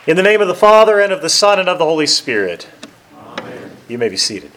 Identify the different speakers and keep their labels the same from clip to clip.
Speaker 1: In the name of the Father, and of the Son, and of the Holy Spirit.
Speaker 2: Amen.
Speaker 1: You may be seated.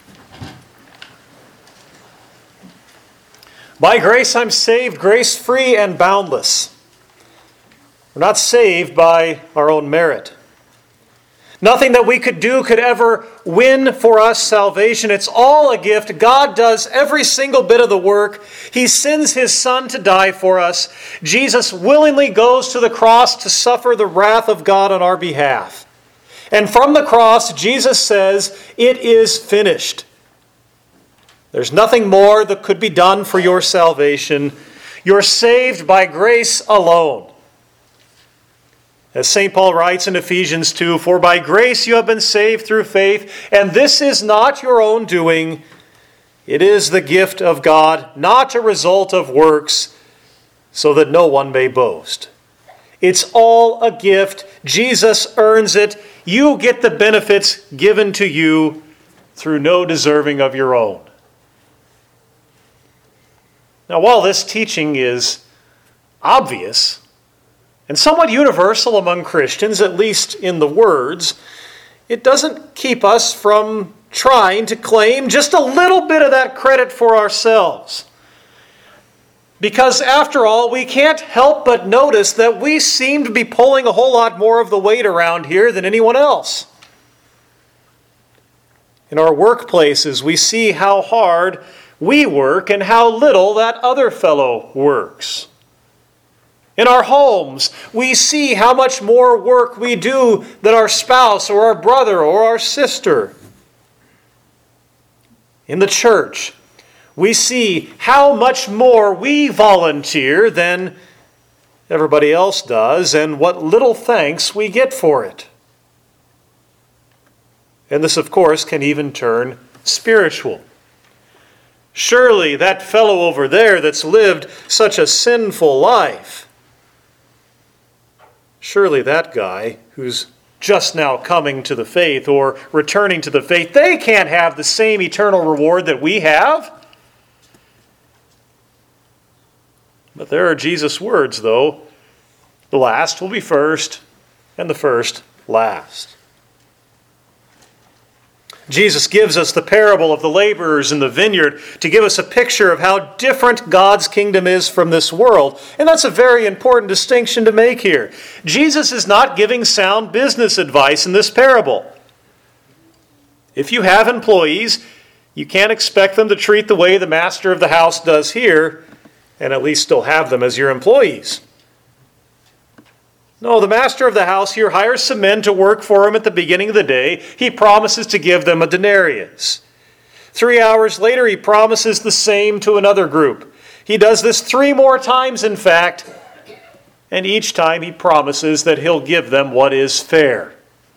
Speaker 1: By grace I'm saved, grace-free and boundless. We're not saved by our own merit. Nothing that we could do could ever win for us salvation. It's all a gift. God does every single bit of the work. He sends His Son to die for us. Jesus willingly goes to the cross to suffer the wrath of God on our behalf. And from the cross, Jesus says, "It is finished." There's nothing more that could be done for your salvation. You're saved by grace alone. As St. Paul writes in Ephesians 2, "For by grace you have been saved through faith, and this is not your own doing. It is the gift of God, not a result of works, so that no one may boast." It's all a gift. Jesus earns it. You get the benefits given to you through no deserving of your own. Now, while this teaching is obvious and somewhat universal among Christians, at least in the words, it doesn't keep us from trying to claim just a little bit of that credit for ourselves. Because after all, we can't help but notice that we seem to be pulling a whole lot more of the weight around here than anyone else. In our workplaces, we see how hard we work and how little that other fellow works. In our homes, we see how much more work we do than our spouse or our brother or our sister. In the church, we see how much more we volunteer than everybody else does and what little thanks we get for it. And this, of course, can even turn spiritual. Surely that fellow over there that's lived such a sinful life, surely that guy who's just now coming to the faith or returning to the faith, they can't have the same eternal reward that we have. But there are Jesus' words, though. The last will be first, and the first last. Jesus gives us the parable of the laborers in the vineyard to give us a picture of how different God's kingdom is from this world. And that's a very important distinction to make here. Jesus is not giving sound business advice in this parable. If you have employees, you can't expect them to treat the way the master of the house does here, and at least still have them as your employees. No, the master of the house here hires some men to work for him at the beginning of the day. He promises to give them a denarius. 3 hours later, he promises the same to another group. He does this 3 more times, in fact, and each time he promises that he'll give them what is fair.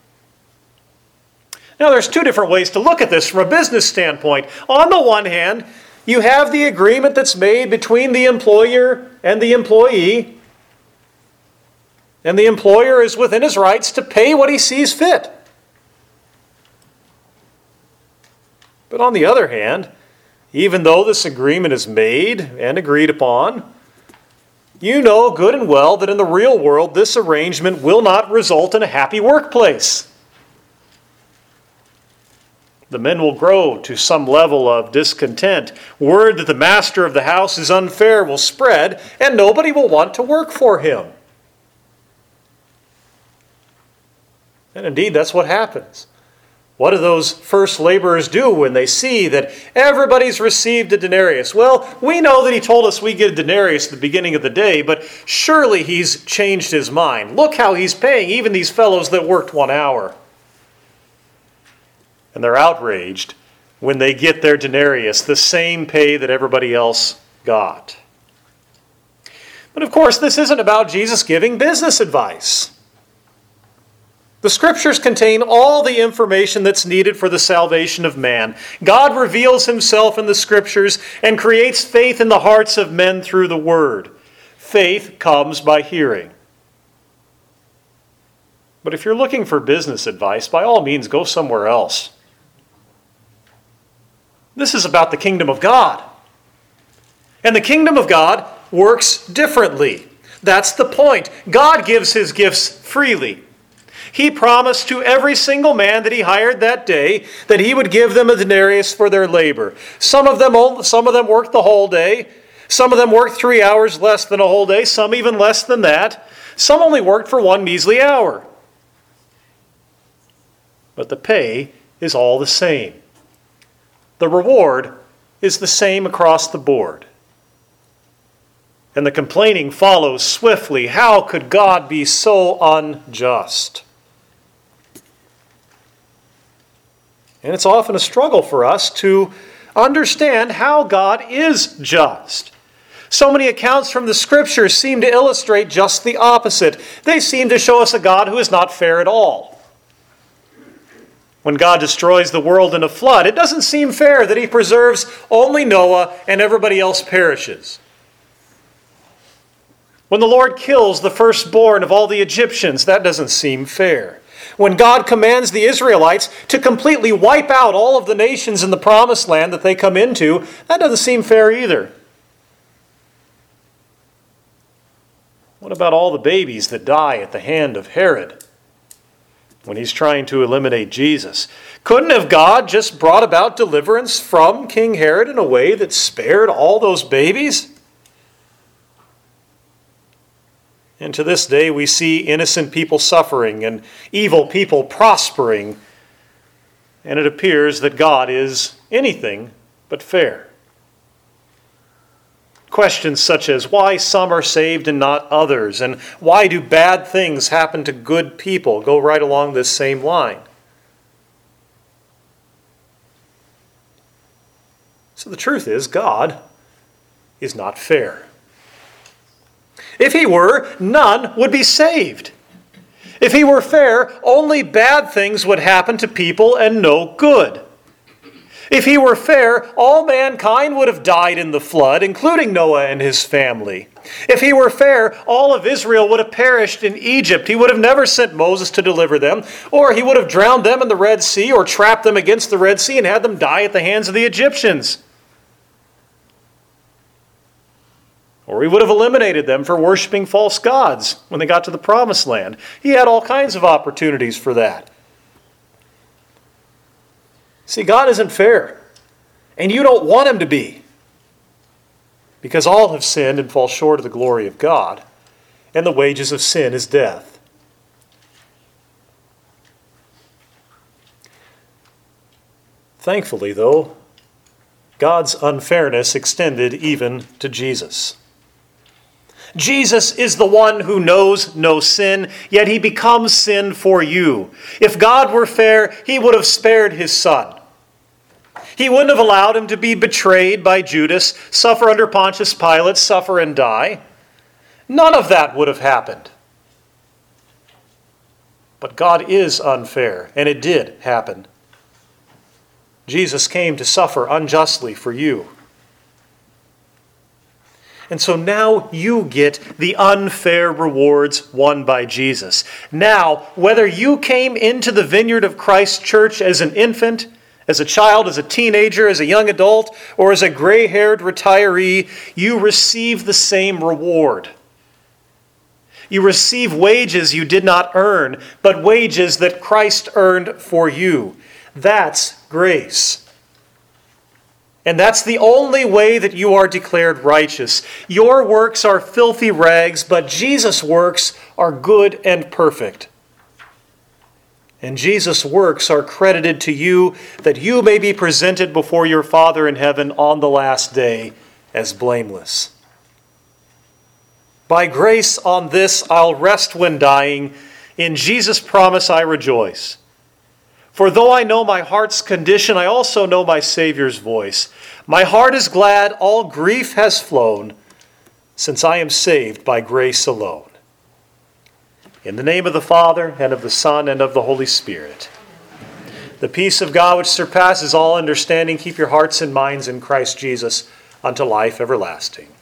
Speaker 1: Now, there's 2 different ways to look at this from a business standpoint. On the one hand, you have the agreement that's made between the employer and the employee, and the employer is within his rights to pay what he sees fit. But on the other hand, even though this agreement is made and agreed upon, you know good and well that in the real world this arrangement will not result in a happy workplace. The men will grow to some level of discontent. Word that the master of the house is unfair will spread, and nobody will want to work for him. And indeed, that's what happens. What do those first laborers do when they see that everybody's received a denarius? Well, we know that he told us we get a denarius at the beginning of the day, but surely he's changed his mind. Look how he's paying even these fellows that worked 1 hour. And they're outraged when they get their denarius, the same pay that everybody else got. But of course, this isn't about Jesus giving business advice. The Scriptures contain all the information that's needed for the salvation of man. God reveals himself in the Scriptures and creates faith in the hearts of men through the Word. Faith comes by hearing. But if you're looking for business advice, by all means, go somewhere else. This is about the kingdom of God. And the kingdom of God works differently. That's the point. God gives his gifts freely. He promised to every single man that he hired that day that he would give them a denarius for their labor. Some of them worked the whole day. Some of them worked 3 hours less than a whole day. Some even less than that. Some only worked for 1 measly hour. But the pay is all the same. The reward is the same across the board. And the complaining follows swiftly. How could God be so unjust? And it's often a struggle for us to understand how God is just. So many accounts from the Scriptures seem to illustrate just the opposite. They seem to show us a God who is not fair at all. When God destroys the world in a flood, it doesn't seem fair that he preserves only Noah and everybody else perishes. When the Lord kills the firstborn of all the Egyptians, that doesn't seem fair. When God commands the Israelites to completely wipe out all of the nations in the promised land that they come into, that doesn't seem fair either. What about all the babies that die at the hand of Herod when he's trying to eliminate Jesus? Couldn't have God just brought about deliverance from King Herod in a way that spared all those babies? And to this day, we see innocent people suffering and evil people prospering. And it appears that God is anything but fair. Questions such as why some are saved and not others, and why do bad things happen to good people, go right along this same line. So the truth is, God is not fair. If he were, none would be saved. If he were fair, only bad things would happen to people and no good. If he were fair, all mankind would have died in the flood, including Noah and his family. If he were fair, all of Israel would have perished in Egypt. He would have never sent Moses to deliver them, or he would have drowned them in the Red Sea, or trapped them against the Red Sea and had them die at the hands of the Egyptians. Or he would have eliminated them for worshiping false gods when they got to the promised land. He had all kinds of opportunities for that. See, God isn't fair, and you don't want him to be, because all have sinned and fall short of the glory of God, and the wages of sin is death. Thankfully, though, God's unfairness extended even to Jesus. Jesus is the one who knows no sin, yet he becomes sin for you. If God were fair, he would have spared his son. He wouldn't have allowed him to be betrayed by Judas, suffer under Pontius Pilate, suffer and die. None of that would have happened. But God is unfair, and it did happen. Jesus came to suffer unjustly for you. And so now you get the unfair rewards won by Jesus. Now, whether you came into the vineyard of Christ Church as an infant, as a child, as a teenager, as a young adult, or as a gray-haired retiree, you receive the same reward. You receive wages you did not earn, but wages that Christ earned for you. That's grace. And that's the only way that you are declared righteous. Your works are filthy rags, but Jesus' works are good and perfect. And Jesus' works are credited to you that you may be presented before your Father in heaven on the last day as blameless. By grace on this I'll rest when dying. In Jesus' promise I rejoice. For though I know my heart's condition, I also know my Savior's voice. My heart is glad, all grief has flown, since I am saved by grace alone. In the name of the Father, and of the Son, and of the Holy Spirit. The peace of God which surpasses all understanding, keep your hearts and minds in Christ Jesus unto life everlasting.